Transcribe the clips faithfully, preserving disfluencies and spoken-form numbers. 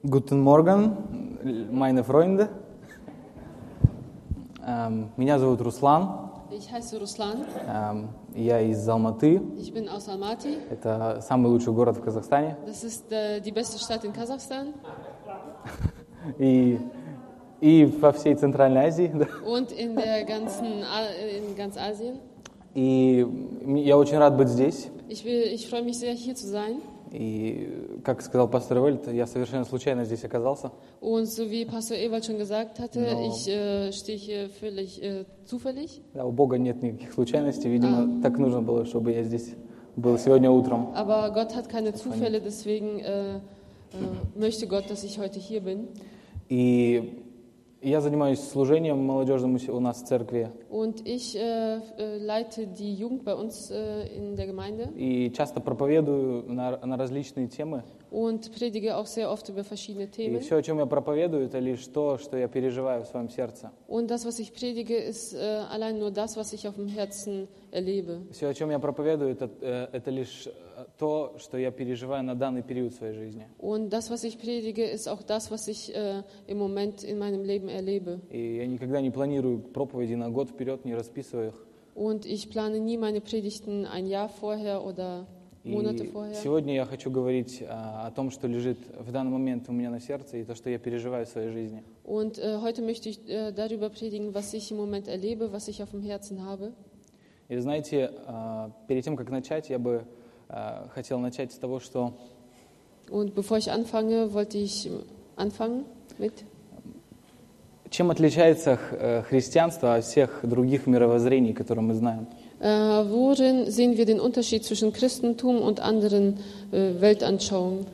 Guten Morgen, meine Freunde. Меня зовут Руслан. Ich heiße Ruslan. Я из Алматы. Ich bin aus Almaty. Это самый лучший город в Казахстане. Das ist äh, die beste Stadt in Kasachstan. И, и во всей Центральной Азии. Und in der ganzen, in ganz Asien. И я очень рад быть здесь. Ich, will, ich freue mich sehr, hier zu sein. И, как сказал пастор Эвальд, я совершенно случайно здесь оказался. Und so wie Pastor Ewald schon gesagt hatte, No. ich äh, stehe hier völlig äh, zufällig. Да, у Бога нет никаких случайностей. Видимо, ah. так нужно было, чтобы я здесь был сегодня утром. Aber Gott hat keine Zufälle, deswegen äh, äh, möchte Gott, dass ich heute hier bin. И я занимаюсь служением молодежным у нас в церкви. Und ich äh, leite die Jugend bei uns äh, in der Gemeinde. И часто проповедую на, на различные темы. Und predige auch sehr oft über verschiedene Themen. И все, о чем я проповедую, это лишь то, что я переживаю в своем сердце. Und das, was ich predige, ist äh, allein nur das, was ich auf dem Herzen erlebe. Все, о чем я проповедую, это, это лишь то, что я переживаю на данный период своей жизни. Und das, was ich predige, ist auch das, was ich äh, im Moment in meinem Leben erlebe. И я никогда не планирую проповеди на год вперед, не расписываю их. Und ich plane nie meine Predigten ein Jahr vorher oder Monate vorher. И сегодня я хочу говорить о том, что лежит в данный момент у меня на сердце, и то, что я переживаю в своей жизни. Und äh, heute möchte ich äh, darüber predigen, was ich im Moment erlebe, was ich auf dem Herzen habe. И знаете, перед тем, как начать, я бы хотел начать с того, что... Und bevor ich anfange, wollte ich anfangen mit... Чем отличается христианство от всех других мировоззрений, которые мы знаем? Äh, worin sehen wir den Unterschied zwischen Christentum und anderen äh, Weltanschauungen?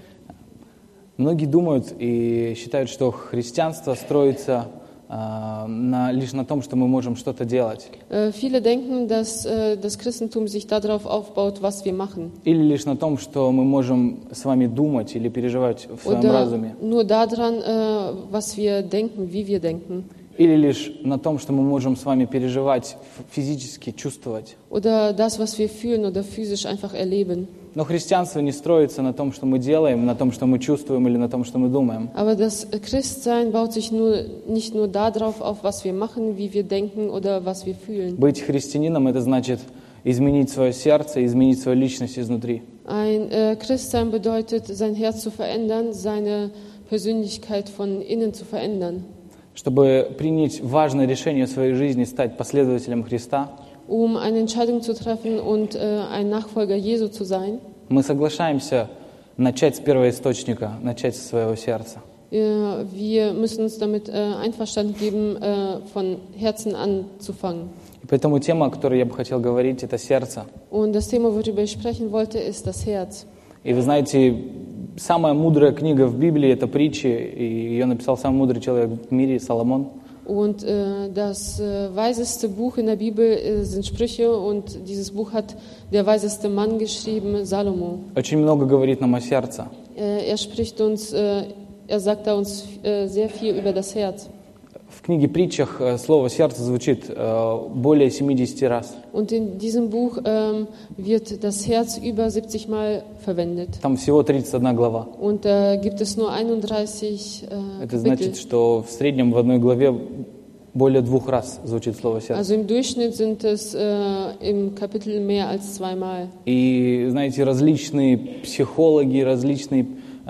Многие думают и считают, что христианство строится äh, на, лишь на том, что мы можем что-то делать. Äh, viele denken, dass äh, das Christentum sich darauf aufbaut, was wir machen. Или лишь на том, что мы можем с вами думать или переживать в своем Oder разуме. Nur daran, äh, was wir denken, wie wir denken. Или лишь на том, что мы можем с вами переживать, физически чувствовать. Oder das, was wir fühlen oder physisch einfach erleben. Но христианство не строится на том, что мы делаем, на том, что мы чувствуем или на том, что мы думаем. Aber das Christsein baut sich nur, nicht nur darauf auf, was wir machen, wie wir denken oder was wir fühlen. Быть христианином – это значит изменить свое сердце, изменить свою личность изнутри. Ein äh, Christsein bedeutet, sein Herz zu verändern, seine Persönlichkeit von innen zu verändern. Чтобы принять важное решение в своей жизни, стать последователем Христа, um eine Entscheidung zu treffen und äh, ein Nachfolger Jesu zu sein, мы соглашаемся начать с первоисточника, начать со своего сердца. äh, wir müssen uns damit äh, einverstanden geben, äh, von Herzen anzufangen. И поэтому тема, о которой я бы хотел говорить, это сердце. Und das Thema, worüber ich sprechen wollte, ist das Herz. И вы знаете, самая мудрая книга в Библии – это притчи, и ее написал самый мудрый человек в мире, Соломон. Und äh, das äh, weiseste Buch in der Bibel äh, sind Sprüche, und dieses Buch hat der weiseste Mann geschrieben, Salomo. Очень много говорит нам о сердце. Äh, er spricht uns, äh, er sagt da uns äh, sehr viel über das Herz. В книге «Притчах» слово «сердце» звучит более семьдесят раз. Und in diesem Buch ähm, wird das Herz über siebzig Mal verwendet. Там всего тридцать одна глава. Und da äh, gibt es nur einunddreißig äh, Это Kapitel. значит, что в среднем в одной главе более двух раз звучит слово «сердце». Also im Durchschnitt sind es äh, im Kapitel mehr als zweimal. И, знаете, различные психологи, различные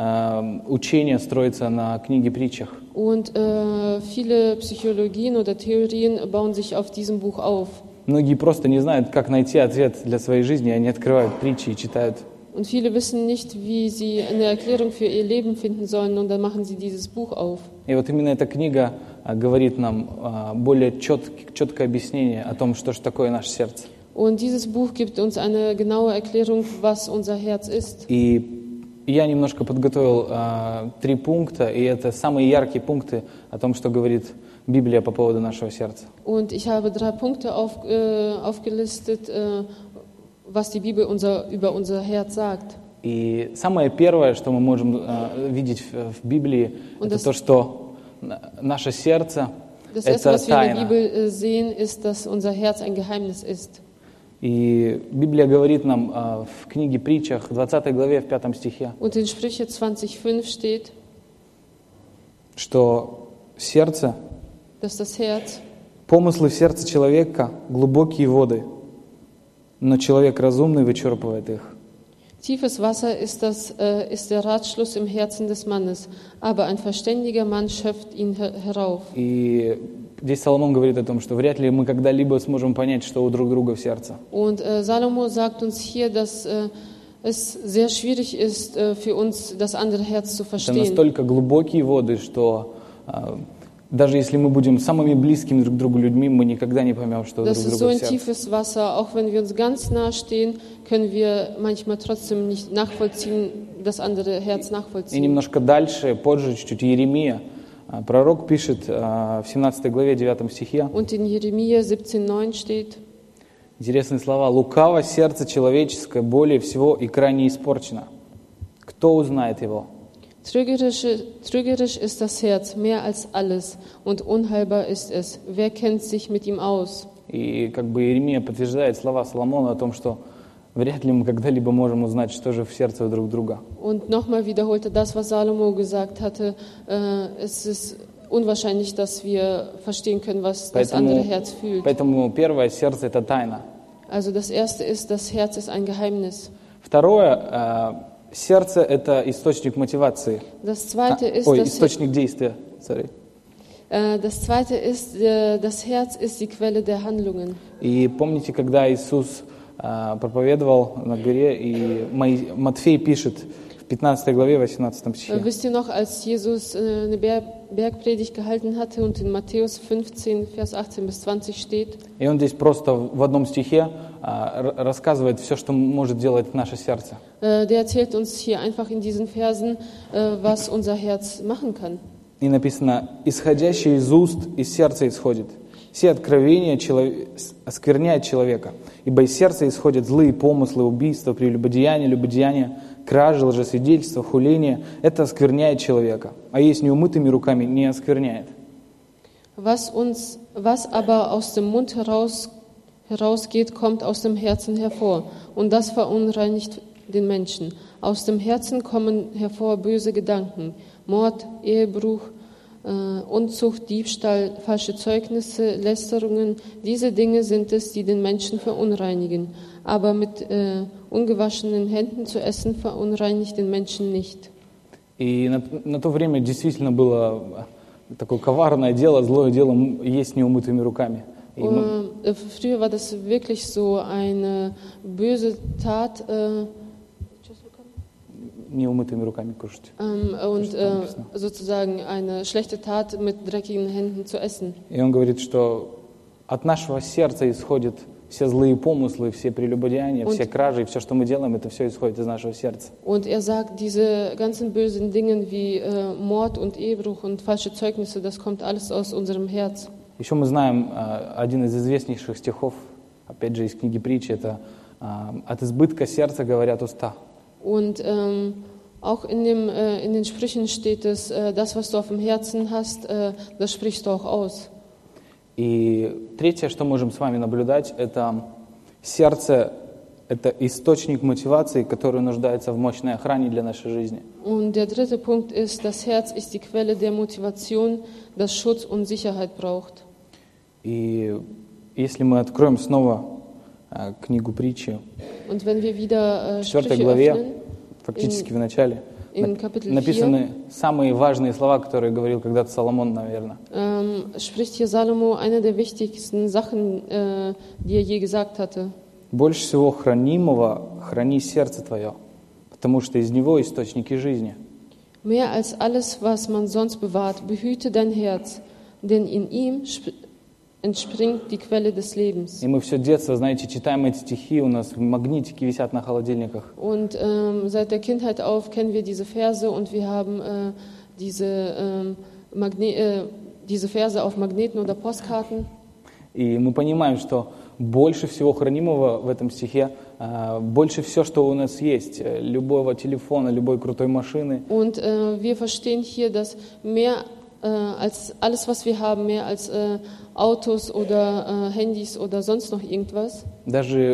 äh, учения строятся на книге «Притчах». Und äh, viele Psychologien oder Theorien bauen sich auf diesem Buch auf. Многие просто не знают, как найти ответ для своей жизни, они открывают притчи и читают. Und viele wissen nicht, wie sie eine Erklärung für ihr Leben finden sollen, und dann machen sie dieses Buch auf. И вот именно эта книга говорит нам более чет, четкое объяснение о том, что же такое наше сердце. Und dieses Buch gibt uns eine genaue Erklärung, was unser Herz ist. И я немножко подготовил э, три пункта, и это самые яркие пункты о том, что говорит Библия по поводу нашего сердца. Und ich habe drei Punkte auf, äh, aufgelistet, äh, was die Bibel unser, über unser Herz sagt. И самое первое, что мы можем э, видеть в, в Библии, Und это das, то, что наше сердце – das это erste, was wir in der тайна. Bibel äh, sehen, ist, dass unser Herz ein Geheimnis ist. И Библия говорит нам э, в книге «Притчах», в двадцатой главе, в пятом стихе, Und in Sprüche zwanzig fünf steht: что сердце, dass das Herz, помыслы в сердце человека глубокие воды, но человек разумный вычерпывает их. tiefes Wasser ist, das, äh, ist der Ratschluss im Herzen des Mannes, aber ein verständiger Mann schöpft ihn her- herauf. И здесь Соломон говорит о том, что вряд ли мы когда-либо сможем понять, что у друг друга в сердце. Und äh, Salomo sagt uns hier, dass äh, es sehr schwierig ist, äh, für uns das andere Herz zu Это verstehen. настолько глубокие воды, что а, даже если мы будем самыми близкими друг к другу людьми, мы никогда не поймем, что у Das друг ist so друга в ein сердце. tiefes Wasser, auch wenn wir uns ganz nah stehen, können wir manchmal trotzdem nicht nachvollziehen, das andere Herz И nachvollziehen. немножко дальше, позже, чуть-чуть, Иеремия, а, пророк пишет а, в семнадцатой главе, девятом стихе, Und in Jeremia siebzehn neun steht, интересные слова: «Лукаво сердце человеческое более всего и крайне испорчено. Кто узнает его?» Trügerisch, trügerisch ist das Herz mehr als alles und unheilbar ist es. Wer kennt sich mit ihm aus? И как бы Иеремия подтверждает слова Соломона о том, что вряд ли мы когда-либо можем узнать, что же в сердце у друг друга. Und nochmal wiederholte das, was Salomo gesagt hatte. Äh, es ist unwahrscheinlich, dass wir verstehen können, was das andere Поэтому, Herz fühlt. поэтому первое, сердце – это тайна. Also das erste ist, das Herz ist ein Geheimnis. Второе, э, сердце – это источник мотивации. Das А, zweite ist, ой, das, источник действия. Sorry. äh, das zweite ist, äh, das Herz ist die Quelle der Handlungen. И помните, когда Иисус э, проповедовал на горе, и Мои- Матфей пишет в пятнадцатой главе, восемнадцатом Äh, стихе, wisst ihr noch, als Jesus äh, eine Ber Bergpredigt gehalten hatte und in Matthäus fünfzehn, Vers achtzehn bis zwanzig steht, и он здесь просто в одном стихе э, р- рассказывает все, что может делать наше сердце. äh, der erzählt uns hier einfach in diesen Versen, äh, was unser Herz machen kann. И написано: «Исходящее из уст, из сердца исходит. Все откровения челов- оскверняют человека, ибо из сердца исходят злые помыслы, убийства, прелюбодеяния, любодеяния, кражи, лжесвидетельства, хуления. Это оскверняет человека, а есть неумытыми руками не оскверняет». Was, uns, was aber aus dem Mund heraus, herausgeht, kommt aus dem Herzen hervor. Und das verunreinigt den Menschen. Aus dem Herzen kommen hervor böse Gedanken, Mord, Ehebruch, äh, Unzucht, Diebstahl, falsche Zeugnisse, Lästerungen. Diese Dinge sind es, die den Menschen verunreinigen. Aber mit äh, ungewaschenen Händen zu essen verunreinigt den Menschen nicht. И на, на то время действительно было такое коварное дело, злое дело м- есть неумытыми руками. И мы- Äh, früher war das wirklich so eine böse Tat. Äh, неумытыми руками кушать. Ähm, und Что äh, там написано? sozusagen eine schlechte Tat mit dreckigen Händen zu essen. И он говорит, что от нашего сердца исходят все злые помыслы, все прелюбодеяния, Und- все кражи, и все, что мы делаем, это все исходит из нашего сердца. Und er sagt, diese ganzen bösen Dinge wie äh, Mord und Ehebruch und falsche Zeugnisse, das kommt alles aus unserem Herz. Еще мы знаем э, один из известнейших стихов, опять же, из книги притчи, это э, «От избытка сердца говорят уста». Und ähm, auch in, dem, äh, in den Sprüchen steht es, äh, das, was du auf dem Herzen hast, äh, das sprichst du auch aus. И третье, что можем с вами наблюдать, это сердце, это источник мотивации, который нуждается в мощной охране для нашей жизни. Und der dritte Punkt ist, das Herz ist die Quelle der Motivation, das Schutz und Sicherheit braucht. И если мы откроем снова э, книгу притчи, Und wenn wir wieder äh, в четвертой Sprüche главе, öffnen, фактически в начале, in нап- Kapitel написаны самые важные слова, которые говорил когда-то Соломон, наверное. ähm, spricht hier Salomo eine der wichtigsten Sachen, äh, die er je gesagt hatte. «Больше всего хранимого храни сердце твое, потому что из него источники жизни». Mehr als alles, was man sonst bewahrt, behüte dein Herz, denn in ihm sp entspringt die Quelle des Lebens. И мы все детство, знаете, читаем эти стихи, у нас магнитики висят на холодильниках. Und ähm, seit der Kindheit auf kennen wir diese Verse und wir haben äh, diese, ähm, Magne äh, diese Verse auf Magneten oder Postkarten. И мы понимаем, что больше всего хранимого в этом стихе, э, больше все, что у нас есть, э, любого телефона, любой крутой машины, Und äh, wir verstehen hier, dass mehr äh, als alles, was wir haben, mehr als äh, Autos oder äh, Handys oder sonst noch irgendwas, даже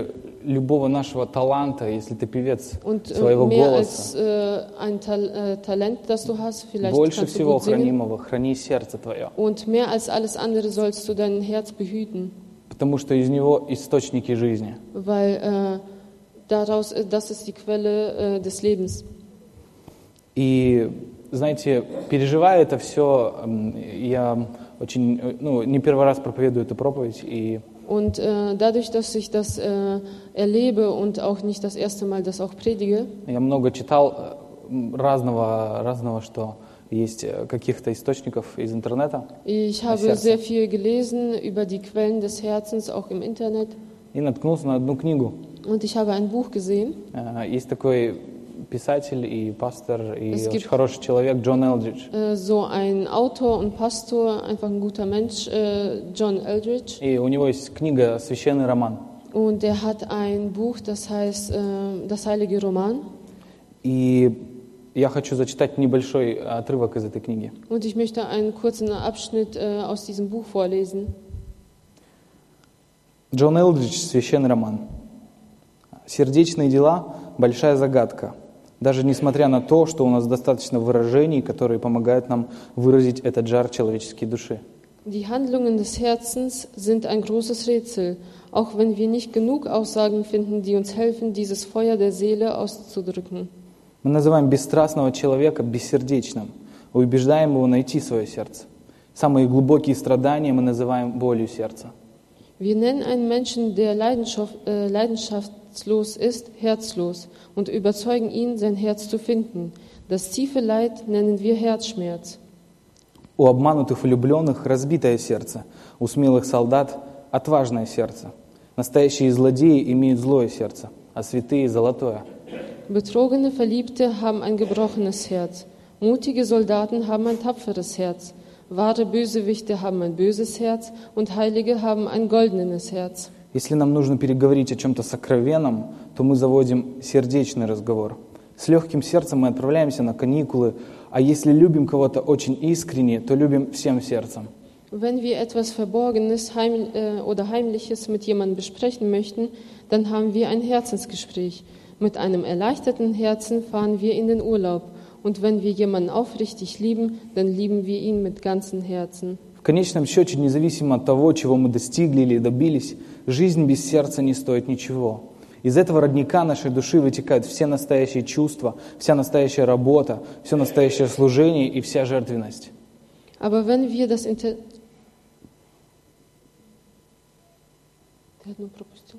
любого нашего таланта, если ты певец Und äh, своего mehr голоса. als äh, ein Tal äh, Talent, das du hast, vielleicht Больше kannst du всего gut singen. хранимого храни сердце твое, Und mehr als alles andere sollst du dein Herz behüten, потому что из него источники жизни. weil äh, daraus, äh, das ist die Quelle äh, des Lebens. И, знаете, переживая это все, я очень, ну, не первый раз проповедую эту проповедь, и Und äh, dadurch, dass ich das äh, erlebe und auch nicht das erste Mal das auch predige, я много читал разного, разного, что есть каких-то источников из интернета. ich habe sehr viel gelesen über die Quellen des Herzens, auch im Internet. И наткнулся на одну книгу. Und ich habe ein Buch gesehen. Есть такой писатель и пастор, и Es очень gibt, хороший человек Джон Элдридж. äh, so ein Autor und Pastor, einfach ein guter Mensch, äh, John Eldridge. И у него есть книга «Священный роман». Und er hat ein Buch, das heißt äh, Das heilige Roman. И я хочу зачитать небольшой отрывок из этой книги. Und ich möchte einen kurzen Abschnitt äh, aus diesem Buch vorlesen. Джон Элдридж, «Священный роман». Сердечные дела – большая загадка. Даже несмотря на то, что у нас достаточно выражений, которые помогают нам выразить этот жар человеческой души. Die Handlungen des Herzens sind ein großes Rätsel, auch wenn wir nicht genug Aussagen finden, die uns helfen, dieses Feuer der Seele auszudrücken. Мы называем бесстрастного человека бессердечным, и убеждаем его найти свое сердце. Самые глубокие страдания мы называем болью сердца. Wir nennen einen Menschen, der Leidenschaft, äh, leidenschaftslos ist, herzlos und überzeugen ihn, sein Herz zu finden. Das tiefe Leid nennen wir Herzschmerz. У обманутых влюбленных разбитое сердце, у смелых солдат отважное сердце. Настоящие злодеи имеют злое сердце, а святые – золотое. Betrogene Verliebte haben ein gebrochenes Herz. Mutige Soldaten haben ein tapferes Herz. Wahre Bösewichte haben ein böses Herz und Heilige haben ein goldenes Herz. Если нам нужно переговорить о чем-то сокровенном, то мы заводим сердечный разговор. С легким сердцем мы отправляемся на каникулы, а если любим кого-то очень искренне, то любим всем сердцем. Wenn wir etwas Verborgenes heim, äh, oder Heimliches mit jemandem besprechen möchten, dann haben wir ein Herzensgespräch. Mit einem erleichterten Herzen fahren wir in den Urlaub. Und wenn wir jemanden aufrichtig lieben, dann lieben wir ihn mit ganzem Herzen. В конечном счете, независимо от того, чего мы достигли или добились, жизнь без сердца не стоит ничего. Из этого родника нашей души вытекают все настоящие чувства, вся настоящая работа, все настоящее служение и вся жертвенность. Aber wenn wir das Inter... Der hat nur пропустил.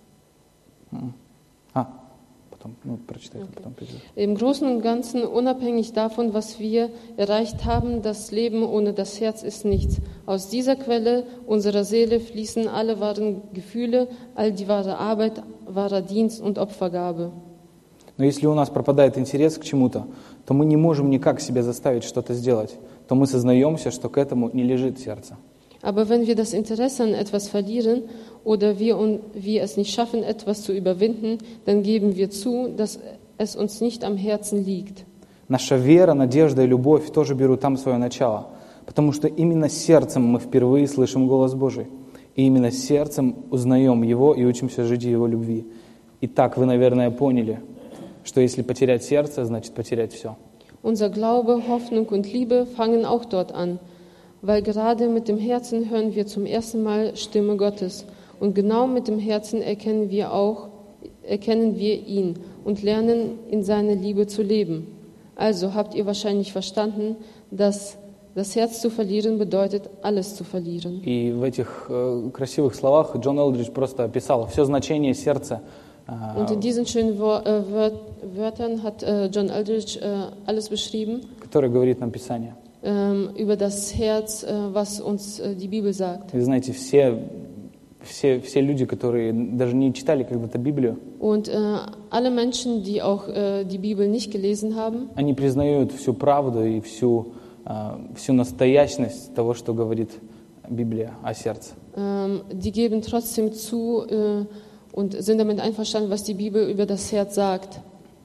А, потом, ну, прочитай, okay. Потом придет. Im Großen und Ganzen, unabhängig davon, was wir erreicht haben, das Leben ohne das Herz ist nichts. Aus dieser Quelle unserer Seele fließen alle wahren Gefühle, all die wahre Arbeit, wahrer Dienst und Opfergabe. Но если у нас пропадает интерес к чему-то, то мы не можем никак себя заставить что-то сделать, то мы сознаемся, что к этому не лежит сердце. Aber wenn wir das Interesse an etwas verlieren oder wir, un, wir es nicht schaffen, etwas zu überwinden, dann geben wir zu, dass es uns nicht am Herzen liegt. Наша вера, надежда и любовь тоже берут там свое начало, потому что именно сердцем мы впервые слышим голос Божий, и именно сердцем узнаем Его и учимся жить в Его любви. Итак, вы, наверное, поняли, что если потерять сердце, значит потерять все. Unser Glaube, Hoffnung und Liebe fangen auch dort an. Weil gerade mit dem Herzen hören wir zum ersten Mal Stimme Gottes. Und genau mit dem Herzen erkennen wir auch, erkennen wir ihn und lernen in seiner Liebe zu leben. Also habt ihr wahrscheinlich verstanden, dass das Herz zu verlieren bedeutet, alles zu verlieren. И в этих äh, красивых словах Джон Элдридж просто описал все значение сердца. Äh, und in diesen schönen Wor- äh, Wör- Wörtern hat äh, John Eldridge äh, alles beschrieben. Который говорит нам Писание. Über das Herz, was uns die Bibel sagt. Вы знаете, все, все, все люди, которые даже не читали когда-то Библию, Und äh, alle Menschen, die auch äh, die Bibel nicht gelesen haben, они признают всю правду и всю, äh, всю настоящность того, что говорит Библия о сердце. Ähm, die geben trotzdem zu äh, und sind damit einverstanden, was die Bibel über das Herz sagt.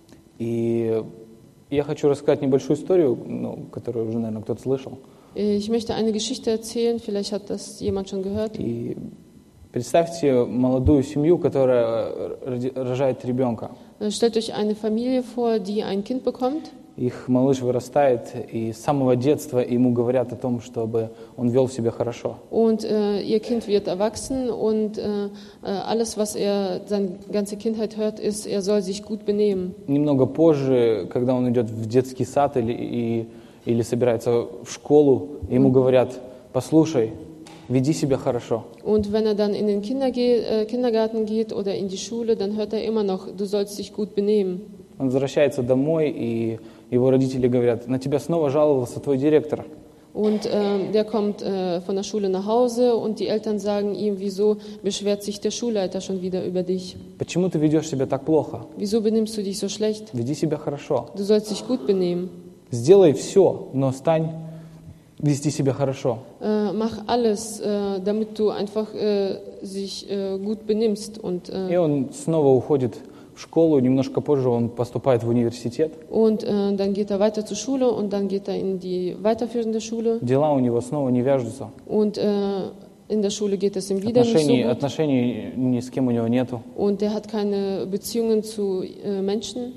И я хочу рассказать небольшую историю, ну, которую уже, наверное, кто-то слышал. Ich möchte eine Geschichte erzählen, vielleicht hat das jemand schon gehört. И Представьте молодую семью, которая роди- рожает ребенка. Äh, Stellt euch eine Familie vor, die ein Kind bekommt. Их малыш вырастает, и с самого детства ему говорят о том, чтобы он вел себя хорошо. Und äh, ihr Kind wird erwachsen und äh, äh, alles, was er seine ganze Kindheit hört, ist, er soll sich gut benehmen. Немного позже, когда он идет в детский сад или, и, или собирается в школу, ему говорят: послушай, веди себя хорошо. Und wenn er dann in den Kinderge äh, Kindergarten geht oder in die Schule, dann hört er immer noch, du sollst dich gut benehmen. Он возвращается домой, и его родители говорят: на тебя снова жаловался твой директор. Und äh, der kommt äh, von der Schule nach Hause und die Eltern sagen ihm, wieso beschwert sich der Schulleiter schon wieder über dich? Почему ты ведешь себя так плохо? Wieso benimmst du dich so schlecht? Веди себя хорошо. Du sollst dich gut benehmen. Сделай все, но стань вести себя хорошо. Äh, mach alles, äh, damit du einfach äh, sich äh, gut benimmst. Und, И äh, он снова уходит в школу, немножко позже он поступает в университет. und äh, dann geht er weiter zur Schule und dann geht er in die weiterführende Schule. Дела у него снова не вяжутся. Und äh, in der Schule geht es ihm wieder nicht so Отношений, gut. отношений ни с кем у него нету. Und er hat keine Beziehungen zu äh, Menschen.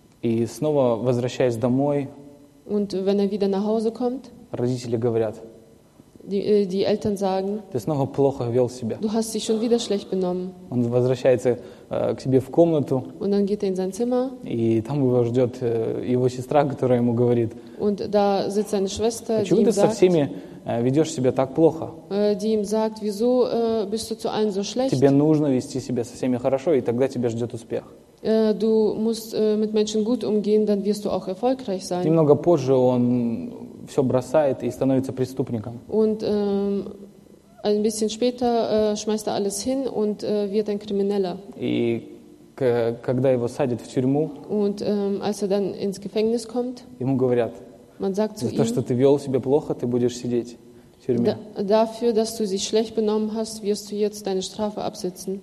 И снова, возвращаясь домой, Und wenn er wieder nach Hause kommt, родители говорят: die, äh, die Eltern sagen, ты снова плохо вел себя. du hast dich schon wieder schlecht benommen. Он возвращается э, к себе в комнату, Und dann geht er in sein Zimmer и там его ждет э, его сестра, которая ему говорит: und da sitzt seine Schwester, die почему ihm ты со sagt, всеми э, ведешь себя так плохо? äh, die ihm sagt, wieso äh, bist du zu allen so schlecht? Тебе нужно вести себя со всеми хорошо, и тогда тебя ждет успех. Äh, du musst äh, mit Menschen gut umgehen, dann wirst du auch erfolgreich sein. Немного позже он все бросает и становится преступником. Und ähm, ein bisschen später äh, schmeißt er alles hin und äh, wird ein Krimineller. И к- когда его садят в тюрьму, Und ähm, als er dann ins Gefängnis kommt, ему говорят: man sagt zu за то, что ihm, ты вел себя плохо, ты будешь сидеть в тюрьме. da, dafür, dass du dich schlecht benommen hast, wirst du jetzt deine Strafe absitzen.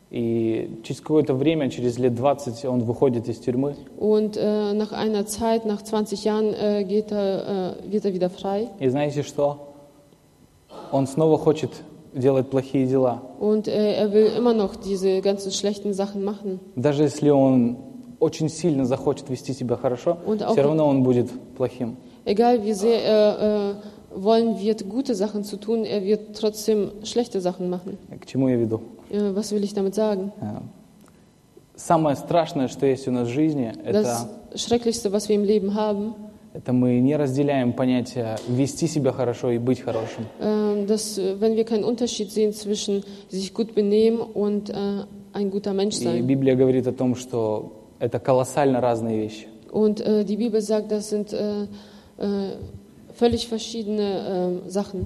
И через какое-то время, через лет двадцать, он выходит из тюрьмы. Und äh, nach einer Zeit, nach zwanzig Jahren, äh, geht er, äh, wird er wieder frei. И знаете что? Он снова хочет делать плохие дела. Und äh, er will immer noch diese ganzen schlechten Sachen machen. Даже если он очень сильно захочет вести себя хорошо, Und auch- все равно он будет плохим. Egal wie sehr er äh, wollen wird, gute Sachen zu tun, er wird trotzdem schlechte Sachen machen. К чему я веду? Äh, was will ich damit sagen? Э, Самое страшное, что есть у нас в жизни, Das это, Schrecklichste, was wir im Leben haben, это мы не разделяем понятия вести себя хорошо и быть хорошим. äh, dass, äh, wenn wir keinen Unterschied sehen zwischen sich gut benehmen und äh, ein guter Mensch И sein. Библия говорит о том, что это колоссально разные вещи. Und äh, die Bibel sagt, das sind äh, äh, völlig verschiedene äh, Sachen.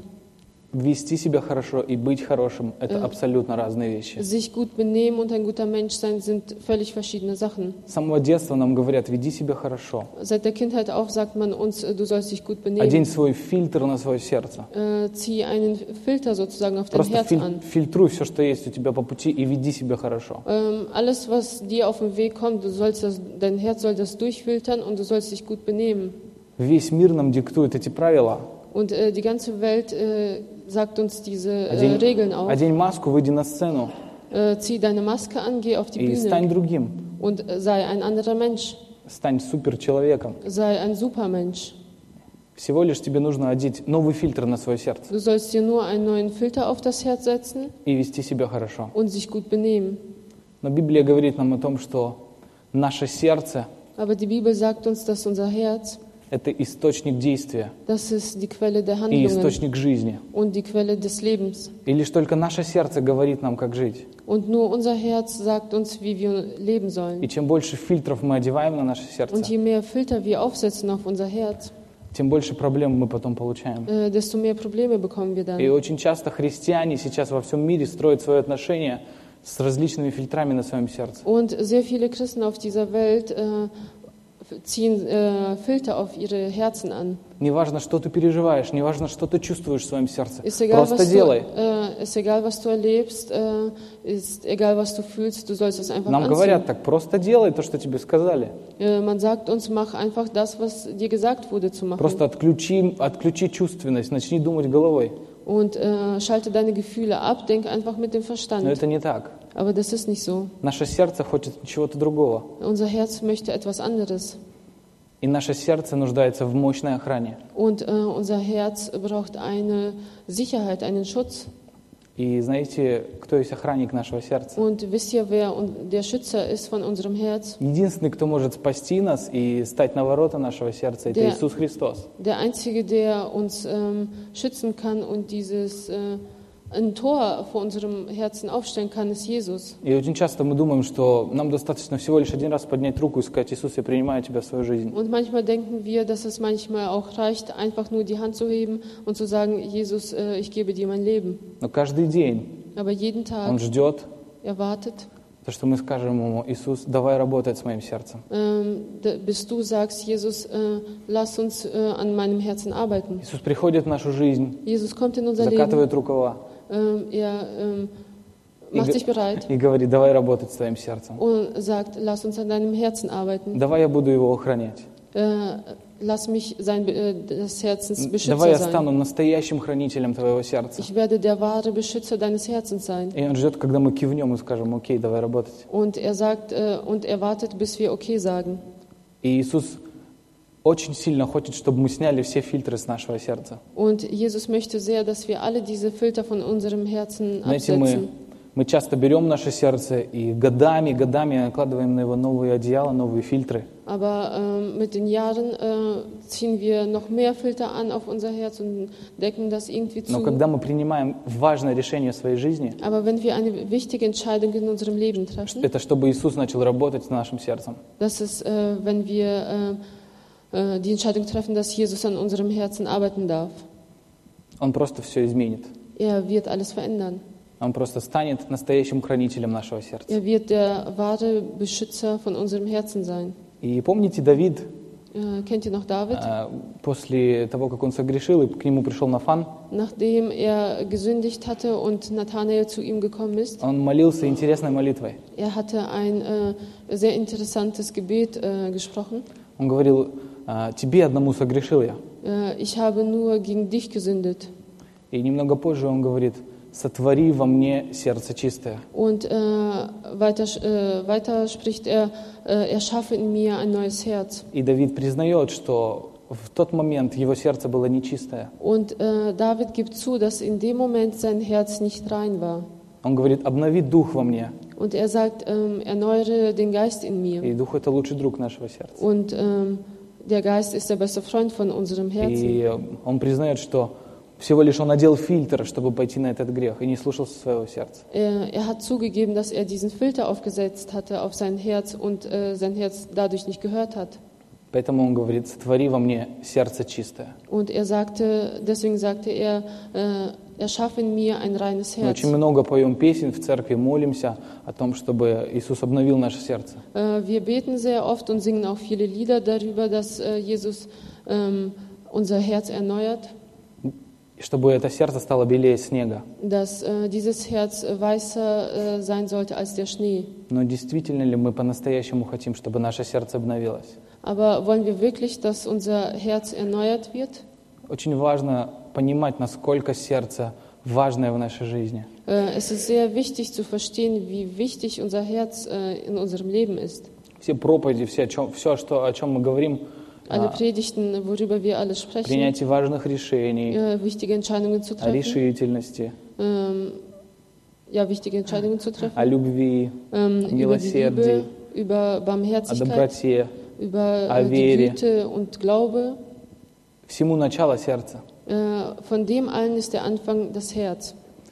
Вести себя хорошо и быть хорошим – это абсолютно разные вещи. Sich gut benehmen und ein guter Mensch sein sind völlig verschiedene Sachen. С самого детства нам говорят: веди себя хорошо. Seit der Kindheit auf sagt man uns, äh, du sollst dich gut Одень benehmen. свой фильтр на свое сердце. Äh, zieh einen Filter sozusagen auf dein Просто Herz филь- an. фильтруй все, что есть у тебя по пути, и веди себя хорошо. Ähm, alles, was dir auf den Weg kommt, du sollst das, dein Herz soll das durchfiltern und du sollst dich gut benehmen. Весь мир нам диктует эти правила. Und äh, die ganze Welt äh, sagt uns diese äh, Одень, Regeln auf. одень маску, выйди на сцену Äh, zieh deine Maske an, geh auf die и стань Bühne другим. und äh, sei ein anderer Mensch. Стань суперчеловеком. Sei ein Supermensch. Всего лишь тебе нужно одеть новый фильтр на свое сердце Du sollst dir nur einen neuen Filter auf das Herz setzen и вести себя хорошо. und sich gut benehmen. Но Библия говорит нам о том, что наше сердце Aber die Bibel sagt uns, dass unser Herz, – это источник действия das ist die Quelle der и Handlungen источник жизни. und die Quelle des Lebens. И лишь только наше сердце говорит нам, как жить. Und nur unser Herz sagt uns, wie wir leben И sollen. чем больше фильтров мы одеваем на наше Und сердце, je mehr Filter wir aufsetzen auf unser Herz, тем больше проблем мы потом получаем. äh, desto mehr Probleme bekommen wir И dann. очень часто христиане сейчас во всем мире строят свои отношения с различными фильтрами на своем сердце. Und sehr viele Christen auf dieser Welt äh, ziehen äh, Filter auf ihre Herzen an. Неважно, что ты переживаешь, неважно, что ты чувствуешь в своем сердце. Ist egal, Просто was du, делай. äh, ist egal, was du erlebst, äh, ist egal, was du fühlst, du sollst es einfach Нам anziehen. говорят так: просто делай то, что тебе сказали. Äh, man sagt uns, mach einfach das, was dir gesagt wurde zu machen. Просто отключи, отключи чувственность, начни думать головой. Und äh, schalte deine Gefühle ab, denk einfach mit dem Но Verstand. это не так. Aber das ist nicht so. Наше сердце хочет чего-то другого. Unser Herz möchte etwas anderes. И наше сердце нуждается в мощной охране. Und äh, unser Herz braucht eine Sicherheit, einen Schutz. И знаете, кто есть охранник нашего сердца? Und wisst ihr, wer un- der Schützer ist von unserem Herz? Единственный, кто может спасти нас и стать на ворота нашего сердца, это Der- Иисус Христос. Der Einzige, der uns ähm, schützen kann und dieses äh, ein Tor vor unserem Herzen aufstellen kann, ist Jesus. И очень часто мы думаем, что нам достаточно всего лишь один раз поднять руку и сказать: Иисус, я принимаю тебя в свою жизнь. Und manchmal denken wir, dass es manchmal auch reicht, einfach nur die Hand zu heben und zu sagen, Jesus, äh, ich gebe dir mein Leben. Но каждый день Aber jeden Tag Он ждет, er wartet, то, что мы скажем Ему: Иисус, давай работать с моим сердцем. ähm, d- bis du sagst, Jesus, äh, lass uns äh, an meinem Herzen arbeiten. Иисус приходит в нашу жизнь, Jesus kommt in unser Leben, закатывает рукава ähm, er ähm, и, macht г- sich bereit и говорит: давай работать с твоим сердцем. und sagt, lass uns an deinem Herzen arbeiten. Давай я буду его охранять. Äh, lass mich sein, äh, des Herzens Давай Beschützer я sein. стану настоящим хранителем твоего сердца. Ich werde der wahre Beschützer deines Herzens sein. И Он ждет, когда мы кивнем и скажем: окей, давай работать. Und er sagt äh, und er wartet, bis wir okay sagen. И Иисус очень сильно хочет, чтобы мы сняли все фильтры с нашего сердца. Und Jesus möchte sehr, dass wir alle diese Filter von unserem Herzen Знаете, мы, absetzen. мы часто берем наше сердце и годами, годами накладываем на его новые одеяла, новые фильтры. Aber ähm, mit den Jahren äh, ziehen wir noch mehr Filter an auf unser Herz und decken das irgendwie Но zu. когда мы принимаем важное решение в своей жизни, Aber wenn wir eine wichtige Entscheidung in unserem Leben treffen, это чтобы Иисус начал работать с нашим сердцем. das ist, äh, wenn wir äh, äh, die Entscheidung treffen, dass Jesus an unserem Herzen arbeiten darf. Он просто все изменит. Er wird alles verändern. Он просто станет настоящим хранителем нашего сердца. Er wird der wahre Beschützer von unserem Herzen sein. И помните, Давид, Äh, kennt ihr noch David? э, после того, как он согрешил, и к нему пришел Нафан, Nachdem er gesündigt hatte und Nathanael zu ihm gekommen ist, он молился интересной молитвой. er hatte ein äh, sehr interessantes Gebet äh, gesprochen. Он говорил: «Э, тебе одному согрешил я». Äh, ich habe nur gegen dich gesündet. И немного позже он говорит: «Сотвори во мне сердце чистое». Und äh, weiter, äh, weiter spricht er, äh, er schaffe in mir ein neues Herz. И Давид признает, что в тот момент его сердце было нечистое. Und äh, David gibt zu, dass in dem Moment sein Herz nicht rein war. Он говорит: «Обнови дух во мне». Und er sagt, ähm, erneuere den Geist in mir. И дух — это лучший друг нашего сердца. Und ähm, der Geist ist der beste Freund von unserem Herzen. И он признает, что всего лишь он надел фильтр, чтобы пойти на этот грех, и не слушался своего сердца. Er, er hat zugegeben, dass er diesen Filter aufgesetzt hatte auf sein Herz und äh, sein Herz dadurch nicht gehört hat. Поэтому он говорит: «Сотвори во мне сердце чистое». Und er sagte, deswegen sagte er, äh, erschaffe in mir ein reines Мы Herz. очень много поем песен в церкви, молимся о том, чтобы Иисус обновил наше сердце. Äh, wir beten sehr oft und singen auch viele Lieder darüber, dass äh, Jesus ähm, unser Herz erneuert, И чтобы это сердце стало белее снега. dass äh, dieses Herz weißer äh, sein sollte als der Schnee. Но действительно ли мы по-настоящему хотим, чтобы наше сердце обновилось? Aber wollen wir wirklich, dass unser Herz erneuert wird? Очень важно понимать, насколько сердце важное в нашей жизни. Äh, es ist sehr wichtig zu verstehen, wie wichtig unser Herz äh, in unserem Leben ist. Все проповеди, все, о чем, все что, о чем мы говорим, Alle а, Predigten, worüber wir alle sprechen, принятие важных решений, äh, wichtige Entscheidungen zu о treffen, решительности, ähm, ja, wichtige Entscheidungen zu treffen, о любви, ähm, über die милосердии, Liebe, über о Barmherzigkeit, доброте. über о äh, die вере. Güte und Glaube. Всему начало сердца. Äh, von dem allen ist der Anfang das Herz.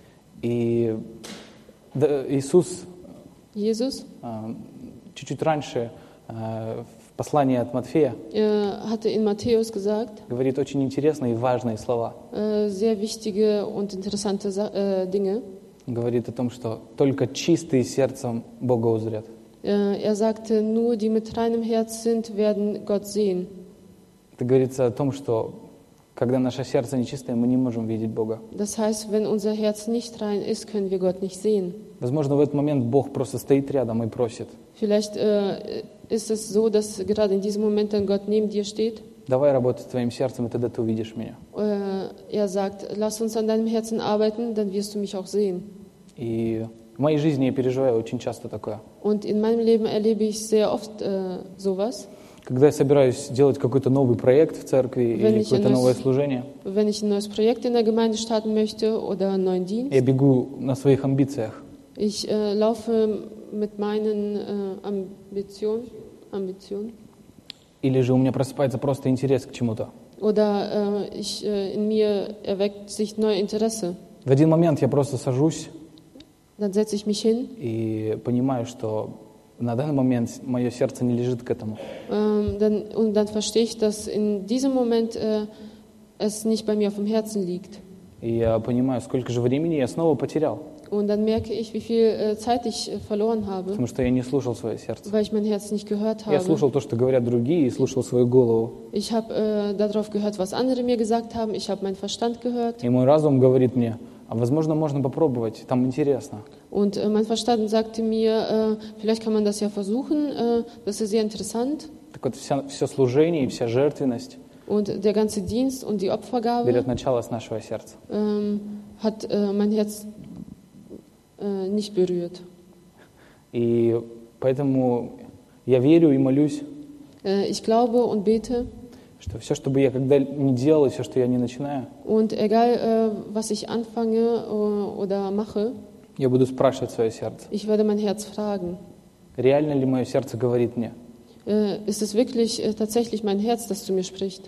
И да, Иисус Jesus а, чуть-чуть раньше а, в послании от Матфея äh, hatte in Matthäus gesagt, говорит очень интересные и важные слова. äh, sehr wichtige und interessante Sa äh, Dinge. Он говорит о том, что только чистые сердцем Бога узрят. Äh, er sagte, nur die mit reinem Herz sind, werden Gott sehen. Это говорится о том, что когда наше сердце нечистое, мы не можем видеть Бога. Das heißt, wenn unser Herz nicht rein ist, können wir Gott nicht sehen. Возможно, в этот момент Бог просто стоит рядом и просит: Vielleicht äh, ist es so, dass gerade in diesem Moment dann Gott neben dir steht давай работать твоим сердцем, и тогда ты увидишь меня. äh, äh, er sagt, lass uns an deinem Herzen arbeiten, dann wirst du mich auch sehen. И в моей жизни я переживаю очень часто такое. Und in meinem Leben erlebe ich sehr oft äh, sowas. Когда я собираюсь делать какой-то новый проект в церкви Wenn или ich какое-то ein новое neues- служение, Wenn ich ein neues Projekt in der Gemeinde starten möchte oder einen neuen Dienst, я бегу на своих амбициях. ich äh, laufe mit meinen äh, Ambitionen, Ambitionen Или же у меня просыпается просто интерес к чему-то. oder äh, ich, äh, in mir erweckt sich neues Interesse. В один момент я просто сажусь Dann setze ich mich hin и понимаю, что на данный момент мое сердце не лежит к этому. ähm, dann, und dann verstehe ich, dass in diesem Moment äh, es nicht bei mir auf dem Herzen liegt. И я понимаю, сколько же времени я снова потерял, Und dann merke ich, wie viel äh, Zeit ich äh, verloren habe, потому что я не слушал свое сердце. weil ich mein Herz nicht gehört Я habe. слушал то, что говорят другие, и слушал свою голову. Ich habe äh, darauf gehört, was andere mir gesagt haben. Ich habe meinen Verstand gehört. И мой разум говорит мне, а возможно, можно попробовать, там интересно. Und äh, mein Verstand sagte mir, äh, vielleicht kann man das ja versuchen, äh, das ist sehr interessant. Так вот, вся, все служение и вся жертвенность Und der ganze Dienst und die Opfergabe берет начало с нашего сердца. ähm, hat äh, mein Herz äh, nicht berührt. И поэтому я верю и молюсь, Äh, ich glaube und bete что все, что бы я когда ни делал, и все, что я не начинаю, und egal, äh, was ich anfange äh, oder mache, я буду спрашивать свое сердце. ich werde mein Herz fragen. Реально ли мое сердце говорит мне? Äh, ist es wirklich äh, tatsächlich mein Herz, das zu mir spricht?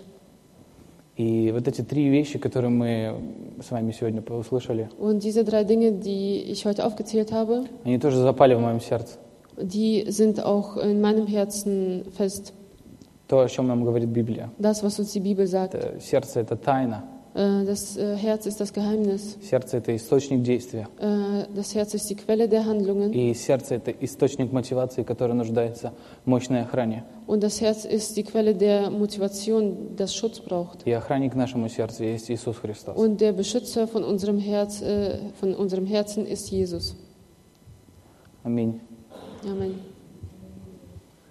И вот эти три вещи, которые мы с вами сегодня услышали, Und diese drei Dinge, die ich heute aufgezählt habe, они тоже запали в моем сердце. die sind auch in meinem Herzen fest. То, о чем нам говорит Библия. Das, was uns die Bibel sagt. Это, сердце — это тайна. Äh, das äh, Herz ist das Geheimnis. Сердце — это источник действия. Äh, das Herz ist die Quelle der Handlungen. И сердце — это источник мотивации, который нуждается в мощной охране. Und das Herz ist die Quelle der Motivation, das Schutz braucht. И охранник нашему сердцу есть Иисус Христос. Und der Beschützer von unserem Herz, äh, von unserem Herzen ist Jesus. Аминь. Amen.